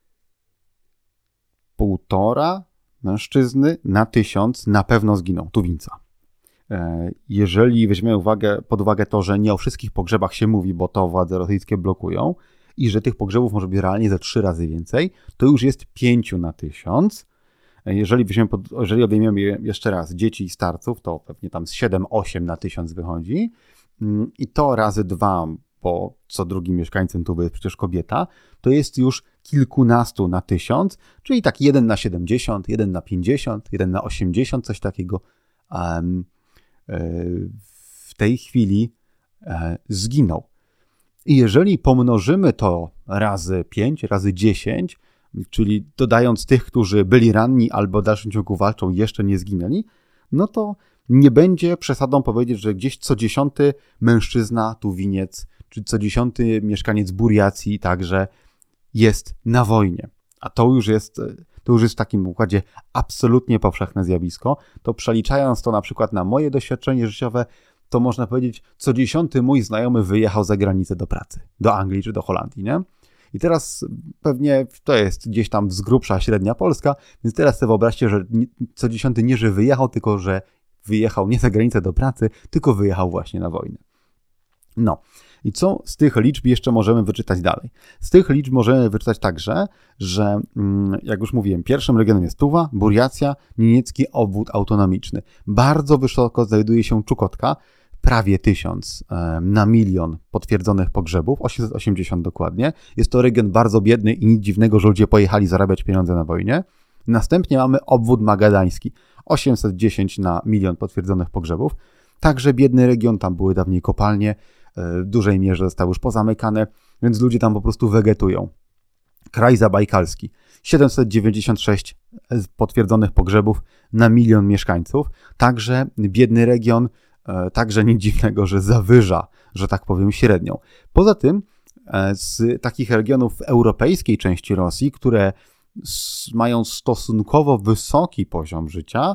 półtora mężczyzny na tysiąc na pewno zginął, Tuwińca. E, jeżeli weźmiemy uwagę, pod uwagę to, że nie o wszystkich pogrzebach się mówi, bo to władze rosyjskie blokują i że tych pogrzebów może być realnie ze trzy razy więcej, to już jest pięciu na tysiąc. Jeżeli, weźmiemy pod, jeżeli obejmiemy jeszcze raz dzieci i starców, to pewnie tam z siedem osiem na tysiąc wychodzi. I to razy dwa, bo co drugim mieszkańcem tu jest przecież kobieta, to jest już kilkunastu na tysiąc, czyli tak jeden na siedemdziesiąt, jeden na pięćdziesiąt, jeden na osiemdziesiąt, coś takiego um, w tej chwili e, zginął. I jeżeli pomnożymy to razy pięć, razy dziesięć, czyli dodając tych, którzy byli ranni albo w dalszym ciągu walczą, jeszcze nie zginęli, no to nie będzie przesadą powiedzieć, że gdzieś co dziesiąty mężczyzna, tuwiniec, czy co dziesiąty mieszkaniec Burjacji także jest na wojnie. A to już jest, to już jest w takim układzie absolutnie powszechne zjawisko. To przeliczając to na przykład na moje doświadczenie życiowe, to można powiedzieć, co dziesiąty mój znajomy wyjechał za granicę do pracy, do Anglii czy do Holandii, nie? I teraz pewnie to jest gdzieś tam z grubsza średnia Polska, więc teraz sobie wyobraźcie, że co dziesiąty nie, że wyjechał, tylko że wyjechał nie za granicę do pracy, tylko wyjechał właśnie na wojnę. No i co z tych liczb jeszcze możemy wyczytać dalej? Z tych liczb możemy wyczytać także, że jak już mówiłem, pierwszym regionem jest Tuwa, Burjacja, niemiecki obwód autonomiczny. Bardzo wysoko znajduje się Czukotka, prawie tysiąc na milion potwierdzonych pogrzebów, osiemset osiemdziesiąt dokładnie. Jest to region bardzo biedny i nic dziwnego, że ludzie pojechali zarabiać pieniądze na wojnie. Następnie mamy obwód magadański, osiemset dziesięć na milion potwierdzonych pogrzebów. Także biedny region, tam były dawniej kopalnie, w dużej mierze zostały już pozamykane, więc ludzie tam po prostu wegetują. Kraj zabajkalski, siedemset dziewięćdziesiąt sześć potwierdzonych pogrzebów na milion mieszkańców. Także biedny region, także nic dziwnego, że zawyża, że tak powiem, średnią. Poza tym z takich regionów w europejskiej części Rosji, które mają stosunkowo wysoki poziom życia,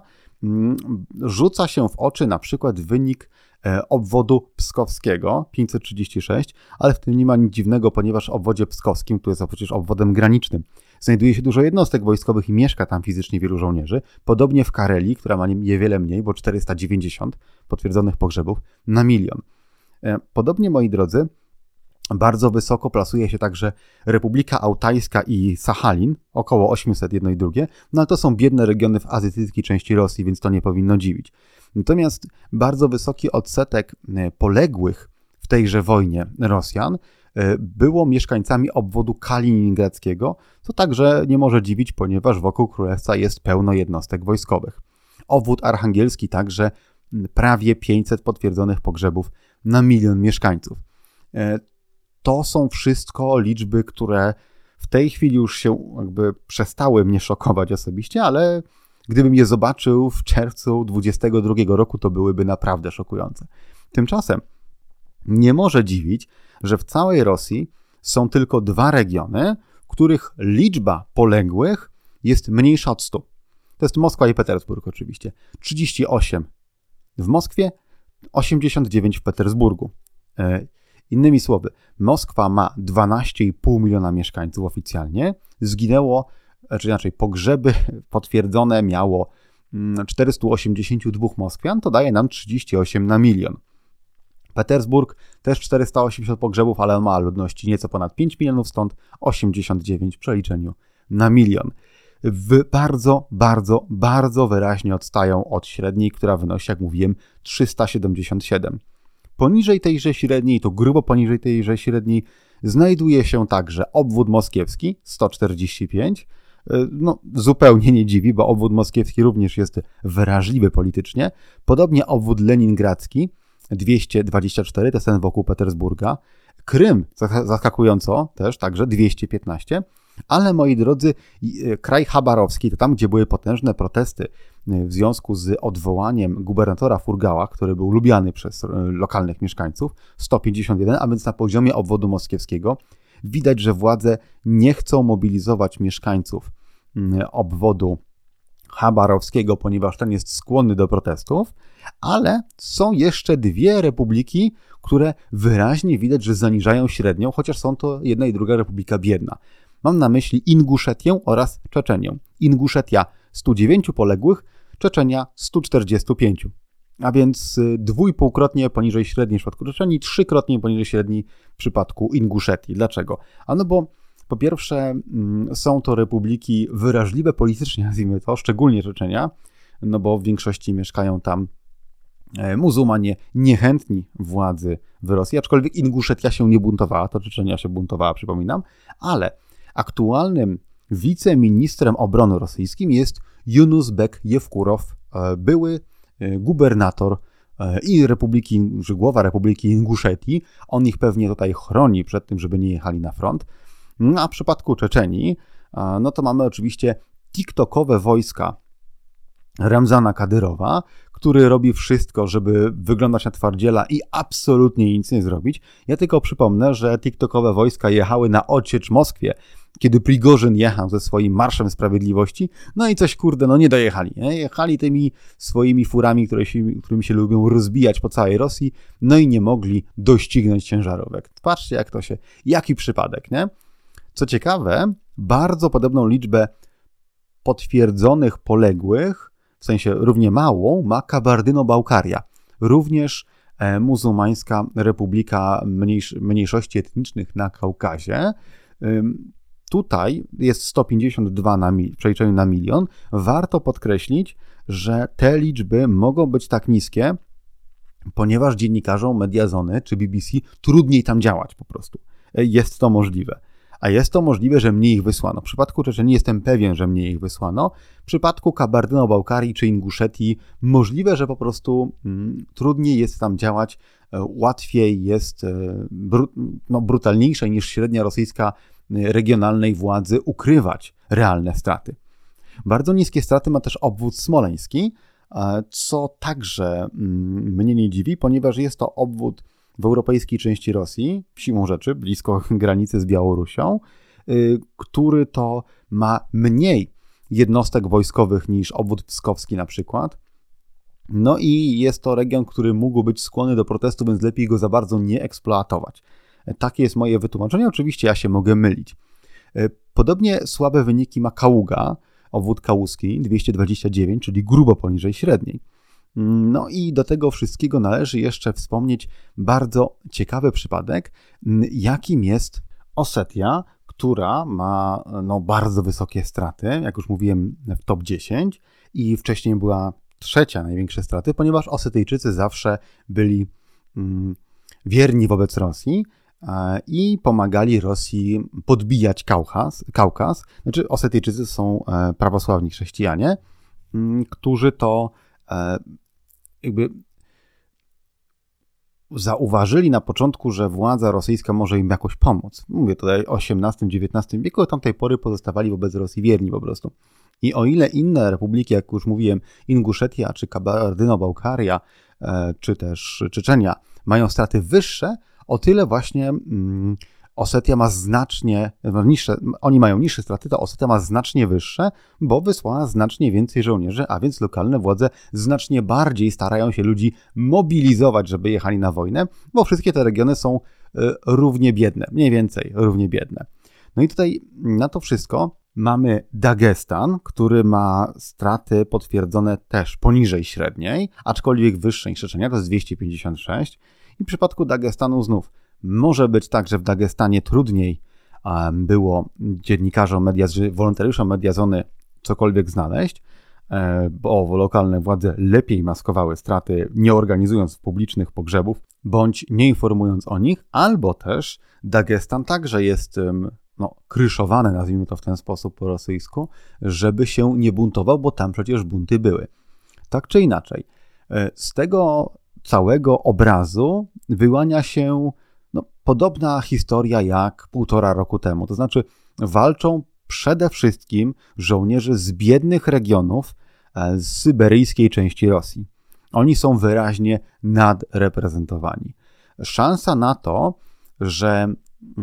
rzuca się w oczy na przykład wynik obwodu pskowskiego, pięćset trzydzieści sześć, ale w tym nie ma nic dziwnego, ponieważ w obwodzie pskowskim, który jest przecież obwodem granicznym, znajduje się dużo jednostek wojskowych i mieszka tam fizycznie wielu żołnierzy. Podobnie w Karelii, która ma niewiele mniej, bo czterysta dziewięćdziesiąt potwierdzonych pogrzebów na milion. Podobnie, moi drodzy, bardzo wysoko plasuje się także Republika Altajska i Sachalin, około osiemset jedno i drugie, no ale to są biedne regiony w azjatyckiej części Rosji, więc to nie powinno dziwić. Natomiast bardzo wysoki odsetek poległych w tejże wojnie Rosjan było mieszkańcami obwodu kaliningradzkiego, co także nie może dziwić, ponieważ wokół królestwa jest pełno jednostek wojskowych. Obwód archangielski także prawie pięćset potwierdzonych pogrzebów na milion mieszkańców. To są wszystko liczby, które w tej chwili już się jakby przestały mnie szokować osobiście, ale gdybym je zobaczył w czerwcu dwudziestego drugiego roku, to byłyby naprawdę szokujące. Tymczasem nie może dziwić, że w całej Rosji są tylko dwa regiony, w których liczba poległych jest mniejsza od stu. To jest Moskwa i Petersburg oczywiście. trzydzieści osiem w Moskwie, osiemdziesiąt dziewięć w Petersburgu. Innymi słowy, Moskwa ma dwanaście i pół miliona mieszkańców oficjalnie. Zginęło, czy inaczej pogrzeby potwierdzone miało czterysta osiemdziesiąt dwa Moskwian, to daje nam trzydzieści osiem na milion. Petersburg też czterysta osiemdziesiąt pogrzebów, ale ma ludności nieco ponad pięć milionów, stąd osiemdziesiąt dziewięć w przeliczeniu na milion. W bardzo, bardzo, bardzo wyraźnie odstają od średniej, która wynosi, jak mówiłem, trzysta siedemdziesiąt siedem. Poniżej tejże średniej, to grubo poniżej tejże średniej, znajduje się także obwód moskiewski, sto czterdzieści pięć. No, zupełnie nie dziwi, bo obwód moskiewski również jest wrażliwy politycznie. Podobnie obwód leningradzki, dwieście dwadzieścia cztery, to jest ten wokół Petersburga. Krym, zaskakująco też, także dwieście piętnaście. Ale, moi drodzy, kraj chabarowski, to tam, gdzie były potężne protesty w związku z odwołaniem gubernatora Furgała, który był lubiany przez lokalnych mieszkańców, sto pięćdziesiąt jeden, a więc na poziomie obwodu moskiewskiego. Widać, że władze nie chcą mobilizować mieszkańców obwodu chabarowskiego, ponieważ ten jest skłonny do protestów, ale są jeszcze dwie republiki, które wyraźnie widać, że zaniżają średnią, chociaż są to jedna i druga republika biedna. Mam na myśli Inguszetię oraz Czeczenię. Inguszetia sto dziewięć poległych, Czeczenia sto czterdzieści pięć. A więc dwójpółkrotnie poniżej średniej w przypadku Czeczenii, trzykrotnie poniżej średniej w przypadku Inguszetii. Dlaczego? Ano bo po pierwsze są to republiki wyraźliwe politycznie, nazwijmy to, szczególnie Czeczenia, no bo w większości mieszkają tam muzułmanie niechętni władzy w Rosji, aczkolwiek Inguszetia się nie buntowała, to Czeczenia się buntowała, przypominam, ale aktualnym wiceministrem obrony rosyjskim jest Yunusbek Jewkurow, były gubernator i republiki, czy głowa Republiki Inguszetii. On ich pewnie tutaj chroni przed tym, żeby nie jechali na front. No, a w przypadku Czeczenii, no to mamy oczywiście tiktokowe wojska Ramzana Kadyrowa, który robi wszystko, żeby wyglądać na twardziela i absolutnie nic nie zrobić. Ja tylko przypomnę, że tiktokowe wojska jechały na odsiecz Moskwie, kiedy Prigorzyn jechał ze swoim Marszem Sprawiedliwości, no i coś kurde, no nie dojechali. Nie? Jechali tymi swoimi furami, które się, którymi się lubią rozbijać po całej Rosji, no i nie mogli doścignąć ciężarówek. Patrzcie jak to się, jaki przypadek, nie? Co ciekawe, bardzo podobną liczbę potwierdzonych poległych, w sensie równie małą, ma Kabardyno-Bałkaria. Również e, muzułmańska republika mniejsz, mniejszości etnicznych na Kaukazie. Ym, tutaj jest sto pięćdziesiąt dwa na mil, w przeliczeniu na milion. Warto podkreślić, że te liczby mogą być tak niskie, ponieważ dziennikarzom Mediazony czy B B C trudniej tam działać po prostu. E, jest to możliwe. A jest to możliwe, że mniej ich wysłano. W przypadku Czeczenii jestem pewien, że mniej ich wysłano. W przypadku Kabardyno-Bałkarii czy Inguszetii możliwe, że po prostu mm, trudniej jest tam działać, e, łatwiej jest, e, bru, no, brutalniejszej niż średnia rosyjska e, regionalnej władzy ukrywać realne straty. Bardzo niskie straty ma też obwód smoleński, e, co także mm, mnie nie dziwi, ponieważ jest to obwód w europejskiej części Rosji, siłą rzeczy, blisko granicy z Białorusią, yy, który to ma mniej jednostek wojskowych niż obwód pskowski na przykład. No i jest to region, który mógł być skłonny do protestu, więc lepiej go za bardzo nie eksploatować. Takie jest moje wytłumaczenie. Oczywiście ja się mogę mylić. Yy, podobnie słabe wyniki ma Kaługa, obwód kałuski, dwieście dwadzieścia dziewięć, czyli grubo poniżej średniej. No i do tego wszystkiego należy jeszcze wspomnieć bardzo ciekawy przypadek, jakim jest Osetia, która ma no, bardzo wysokie straty, jak już mówiłem, w top dziesięć i wcześniej była trzecia największe straty, ponieważ Osetyjczycy zawsze byli mm, wierni wobec Rosji e, i pomagali Rosji podbijać Kaukaz. Kaukaz. Znaczy Osetyjczycy są e, prawosławni chrześcijanie, m, którzy to e, jakby zauważyli na początku, że władza rosyjska może im jakoś pomóc. Mówię tutaj o osiemnastym dziewiętnastym wieku, od tamtej pory pozostawali wobec Rosji wierni po prostu. I o ile inne republiki, jak już mówiłem, Inguszetia czy Kabardyno-Bałkaria, czy też Czeczenia mają straty wyższe, o tyle właśnie mm, Osetia ma znacznie niższe, oni mają niższe straty, to Osetia ma znacznie wyższe, bo wysłała znacznie więcej żołnierzy, a więc lokalne władze znacznie bardziej starają się ludzi mobilizować, żeby jechali na wojnę, bo wszystkie te regiony są równie biedne, mniej więcej równie biedne. No i tutaj na to wszystko mamy Dagestan, który ma straty potwierdzone też poniżej średniej, aczkolwiek wyższe niż Czeczenia, to jest dwieście pięćdziesiąt sześć i w przypadku Dagestanu znów może być tak, że w Dagestanie trudniej było dziennikarzom, media- wolontariuszom Mediazony cokolwiek znaleźć, bo lokalne władze lepiej maskowały straty, nie organizując publicznych pogrzebów, bądź nie informując o nich, albo też Dagestan także jest no, kryszowany, nazwijmy to w ten sposób po rosyjsku, żeby się nie buntował, bo tam przecież bunty były. Tak czy inaczej, z tego całego obrazu wyłania się no, podobna historia jak półtora roku temu. To znaczy walczą przede wszystkim żołnierze z biednych regionów z syberyjskiej części Rosji. Oni są wyraźnie nadreprezentowani. Szansa na to, że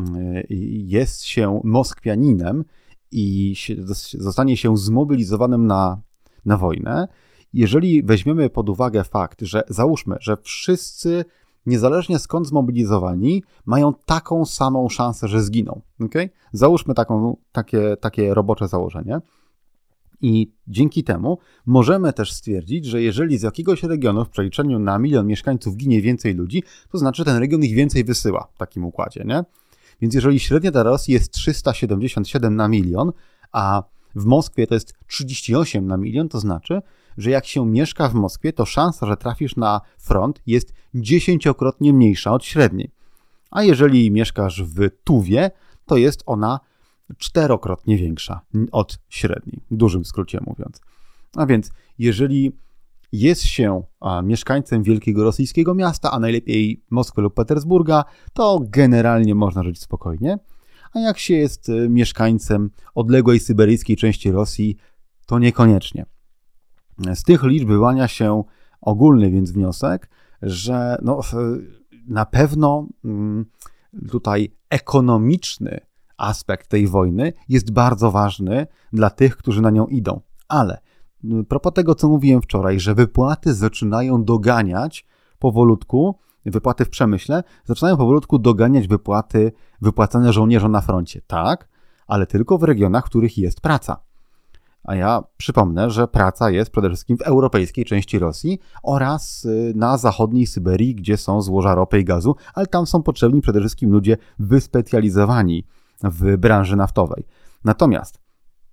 jest się Moskwianinem i zostanie się zmobilizowanym na, na wojnę, jeżeli weźmiemy pod uwagę fakt, że załóżmy, że wszyscy, niezależnie skąd zmobilizowani, mają taką samą szansę, że zginą. Okay? Załóżmy taką, takie, takie robocze założenie. I dzięki temu możemy też stwierdzić, że jeżeli z jakiegoś regionu w przeliczeniu na milion mieszkańców ginie więcej ludzi, to znaczy ten region ich więcej wysyła w takim układzie, nie? Więc jeżeli średnia dla Rosji jest trzysta siedemdziesiąt siedem na milion, a W Moskwie to jest trzydzieści osiem na milion, to znaczy, że jak się mieszka w Moskwie, to szansa, że trafisz na front jest dziesięciokrotnie mniejsza od średniej. A jeżeli mieszkasz w Tuwie, to jest ona czterokrotnie większa od średniej, w dużym skrócie mówiąc. A więc jeżeli jest się a, mieszkańcem wielkiego rosyjskiego miasta, a najlepiej Moskwy lub Petersburga, to generalnie można żyć spokojnie. A jak się jest y, mieszkańcem odległej syberyjskiej części Rosji, to niekoniecznie. Z tych liczb wyłania się ogólny więc wniosek, że no, na pewno tutaj ekonomiczny aspekt tej wojny jest bardzo ważny dla tych, którzy na nią idą. Ale a propos tego, co mówiłem wczoraj, że wypłaty zaczynają doganiać powolutku, wypłaty w przemyśle, zaczynają powolutku doganiać wypłaty wypłacane żołnierzom na froncie. Tak, ale tylko w regionach, w których jest praca. A ja przypomnę, że praca jest przede wszystkim w europejskiej części Rosji oraz na zachodniej Syberii, gdzie są złoża ropy i gazu, ale tam są potrzebni przede wszystkim ludzie wyspecjalizowani w branży naftowej. Natomiast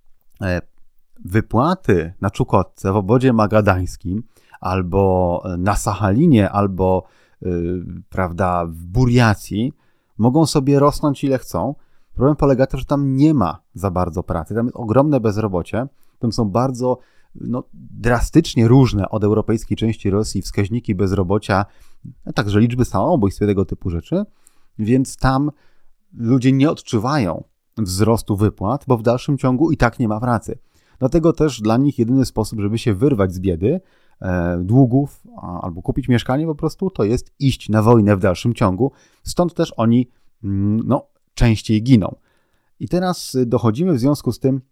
wypłaty na Czukotce w obozie magadańskim albo na Sachalinie, albo yy, prawda, w Buriacji mogą sobie rosnąć ile chcą. Problem polega na tym, że tam nie ma za bardzo pracy. Tam jest ogromne bezrobocie. Tam są bardzo no, drastycznie różne od europejskiej części Rosji wskaźniki bezrobocia, a także liczby samobójstw i tego typu rzeczy. Więc tam ludzie nie odczuwają wzrostu wypłat, bo w dalszym ciągu i tak nie ma pracy. Dlatego też dla nich jedyny sposób, żeby się wyrwać z biedy, e, długów a, albo kupić mieszkanie po prostu, to jest iść na wojnę w dalszym ciągu. Stąd też oni mm, no, częściej giną. I teraz dochodzimy w związku z tym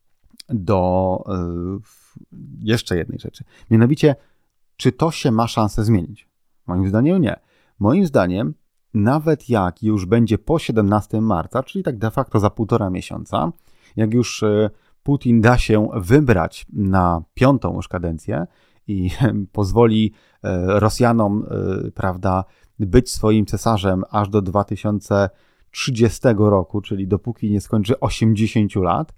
do y, jeszcze jednej rzeczy. Mianowicie, czy to się ma szansę zmienić? Moim zdaniem nie. Moim zdaniem, nawet jak już będzie po siedemnastego marca, czyli tak de facto za półtora miesiąca, jak już y, Putin da się wybrać na piątą już kadencję i pozwoli y, Rosjanom y, prawda, być swoim cesarzem aż do dwa tysiące trzydziestego roku, czyli dopóki nie skończy osiemdziesiąt lat,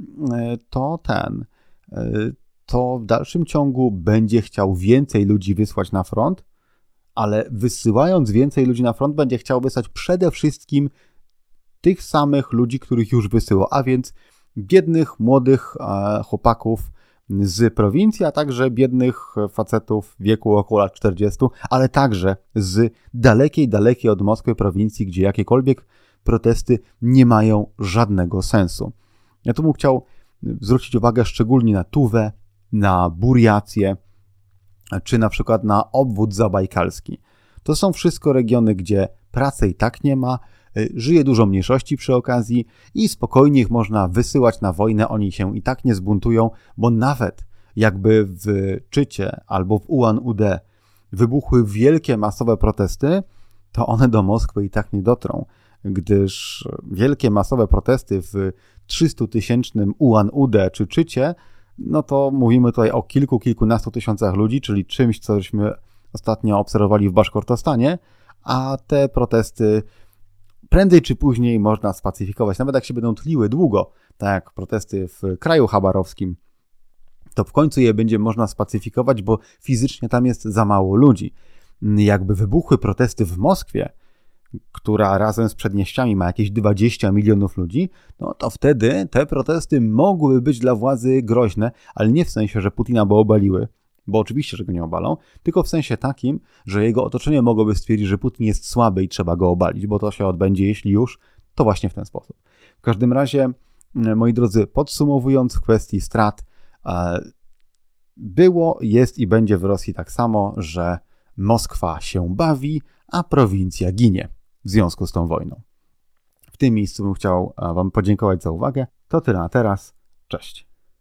to ten, to w dalszym ciągu będzie chciał więcej ludzi wysłać na front, ale wysyłając więcej ludzi na front będzie chciał wysłać przede wszystkim tych samych ludzi, których już wysyłał, a więc biednych, młodych chłopaków z prowincji, a także biednych facetów w wieku około lat czterdziestu, ale także z dalekiej, dalekiej od Moskwy prowincji, gdzie jakiekolwiek protesty nie mają żadnego sensu. Ja tu bym chciał zwrócić uwagę szczególnie na Tuwę, na Buriację, czy na przykład na obwód zabajkalski. To są wszystko regiony, gdzie pracy i tak nie ma, żyje dużo mniejszości przy okazji i spokojnie ich można wysyłać na wojnę, oni się i tak nie zbuntują, bo nawet jakby w Czycie albo w Ulan-Ude wybuchły wielkie masowe protesty, to one do Moskwy i tak nie dotrą, gdyż wielkie masowe protesty w trzystutysięcznym Ulan-Ude czy Czycie, no to mówimy tutaj o kilku, kilkunastu tysiącach ludzi, czyli czymś, cośmy ostatnio obserwowali w Baszkortostanie, a te protesty prędzej czy później można spacyfikować. Nawet jak się będą tliły długo, tak jak protesty w kraju chabarowskim, to w końcu je będzie można spacyfikować, bo fizycznie tam jest za mało ludzi. Jakby wybuchły protesty w Moskwie, która razem z przedmieściami ma jakieś dwadzieścia milionów ludzi, no to wtedy te protesty mogłyby być dla władzy groźne, ale nie w sensie, że Putina by obaliły, bo oczywiście, że go nie obalą, tylko w sensie takim, że jego otoczenie mogłoby stwierdzić, że Putin jest słaby i trzeba go obalić, bo to się odbędzie, jeśli już, to właśnie w ten sposób. W każdym razie, moi drodzy, podsumowując w kwestii strat, było, jest i będzie w Rosji tak samo, że Moskwa się bawi, a prowincja ginie w związku z tą wojną. W tym miejscu bym chciał Wam podziękować za uwagę. To tyle na teraz. Cześć.